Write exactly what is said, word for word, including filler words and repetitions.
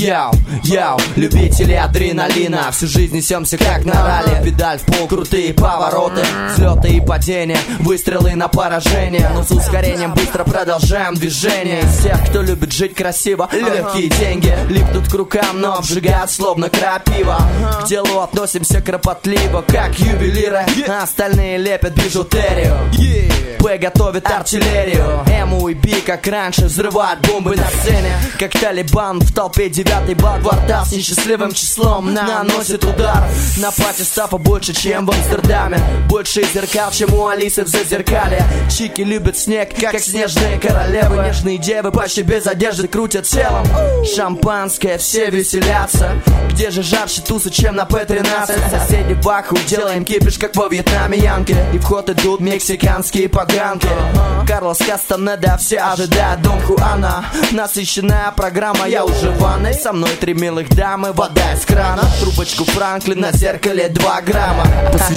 Яу, яу, любители адреналина, всю жизнь несемся как на ралли. Педаль в пол, крутые повороты, взлеты и падения, выстрелы на поражение. Но с ускорением быстро продолжаем движение. Из всех, кто любит жить красиво, легкие деньги липнут к рукам, но обжигают словно крапива. К делу относимся кропотливо, как ювелиры, а остальные лепят бижутерию. П готовит артиллерию, Эму и Би, как раньше, взрывают бомбы на сцене. Как Талибан в толпе, девятый бат, квартал с несчастливым числом наносит удар. На пати стапа больше, чем в Амстердаме, больше зеркал, чем у Алисы в Зазеркалье. Чики любят снег, как снежные королевы. Нежные девы почти без одежды крутят телом. Шампанское, все веселятся. Где же жарче тусы, чем на П тринадцать? Соседи баху, делаем кипиш, как во Вьетнаме янки. И в ход идут мексиканские поганки. Карлос Кастанеда, все ожидают Дон Хуана. Насыщенная программа, я уже в ванной. Со мной три милых дамы, вода из крана. Трубочку Франклина, на зеркале два грамма.